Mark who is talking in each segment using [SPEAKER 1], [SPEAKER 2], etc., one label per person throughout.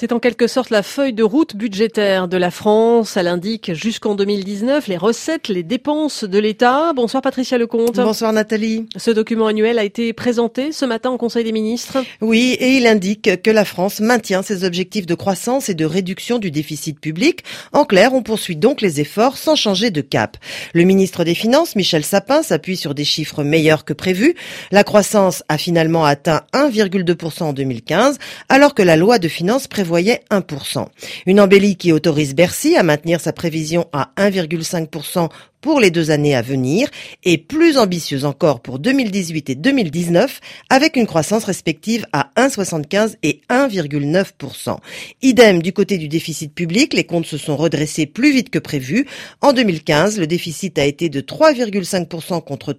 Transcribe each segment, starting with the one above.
[SPEAKER 1] C'est en quelque sorte la feuille de route budgétaire de la France. Elle indique jusqu'en 2019 les recettes, les dépenses de l'État. Bonsoir Patricia Lecomte.
[SPEAKER 2] Bonsoir Nathalie.
[SPEAKER 1] Ce document annuel a été présenté ce matin au Conseil des ministres.
[SPEAKER 2] Oui, et il indique que la France maintient ses objectifs de croissance et de réduction du déficit public. En clair, on poursuit donc les efforts sans changer de cap. Le ministre des Finances, Michel Sapin, s'appuie sur des chiffres meilleurs que prévu. La croissance a finalement atteint 1,2% en 2015, alors que la loi de finances prévoyait 1%. Une embellie qui autorise Bercy à maintenir sa prévision à 1,5% pour les 2 années à venir et plus ambitieuse encore pour 2018 et 2019 avec une croissance respective à 1,75 et 1,9%. Idem du côté du déficit public, les comptes se sont redressés plus vite que prévu. En 2015, le déficit a été de 3,5% contre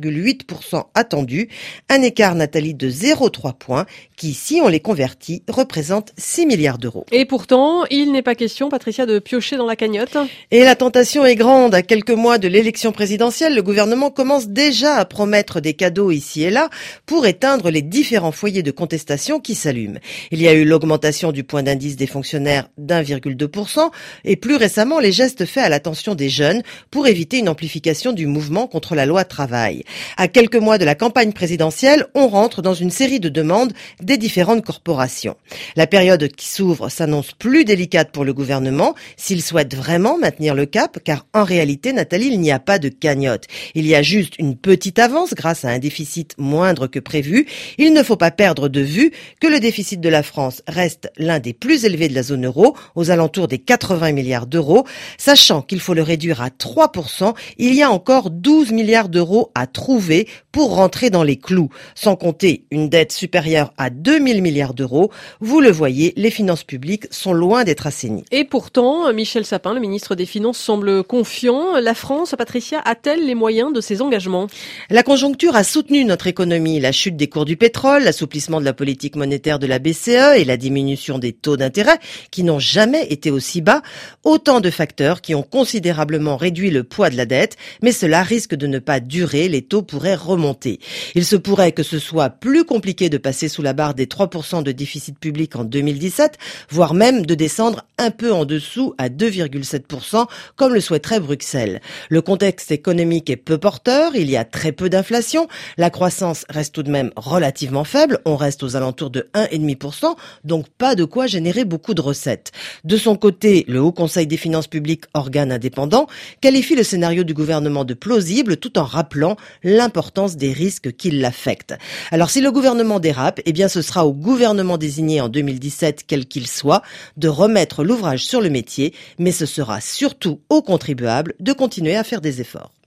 [SPEAKER 2] 3,8% attendu, un écart Nathalie de 0,3 points qui, si on les convertit, représente 6 milliards d'euros.
[SPEAKER 1] Et pourtant, il n'est pas question, Patricia, de piocher dans la cagnotte.
[SPEAKER 2] Et la tentation est grande. À quelques mois de l'élection présidentielle, le gouvernement commence déjà à promettre des cadeaux ici et là pour éteindre les différents foyers de contestation qui s'allument. Il y a eu l'augmentation du point d'indice des fonctionnaires d'1,2% et plus récemment les gestes faits à l'attention des jeunes pour éviter une amplification du mouvement contre la loi travail. À quelques mois de la campagne présidentielle, on rentre dans une série de demandes des différentes corporations. La période qui s'ouvre s'annonce plus délicate pour le gouvernement s'il souhaite vraiment maintenir le cap, car en réalité, Nathalie, il n'y a pas de cagnotte. Il y a juste une petite avance grâce à un déficit moindre que prévu. Il ne faut pas perdre de vue que le déficit de la France reste l'un des plus élevés de la zone euro, aux alentours des 80 milliards d'euros. Sachant qu'il faut le réduire à 3%, il y a encore 12 milliards d'euros à trouver pour rentrer dans les clous. Sans compter une dette supérieure à 2000 milliards d'euros. Vous le voyez, les finances publiques sont loin d'être assainies.
[SPEAKER 1] Et pourtant, Michel Sapin, le ministre des Finances, semble confiant. La France, Patricia, a-t-elle les moyens de ses engagements?
[SPEAKER 2] La conjoncture a soutenu notre économie. La chute des cours du pétrole, l'assouplissement de la politique monétaire de la BCE et la diminution des taux d'intérêt qui n'ont jamais été aussi bas. Autant de facteurs qui ont considérablement réduit le poids de la dette, mais cela risque de ne pas durer. Les taux pourraient remonter. Il se pourrait que ce soit plus compliqué de passer sous la barre des 3% de déficit public en 2017, voire même de descendre un peu en dessous à 2,7% comme le souhaiterait Bruxelles. Le contexte économique est peu porteur, il y a très peu d'inflation, la croissance reste tout de même relativement faible, on reste aux alentours de 1,5%, donc pas de quoi générer beaucoup de recettes. De son côté, le Haut Conseil des finances publiques, organe indépendant, qualifie le scénario du gouvernement de plausible tout en rappelant l'importance des risques qui l'affectent. Alors si le gouvernement dérape, eh bien ce sera au gouvernement désigné en 2017, quel qu'il soit, de remettre l'ouvrage sur le métier, mais ce sera surtout aux contribuables de continuer à faire des efforts.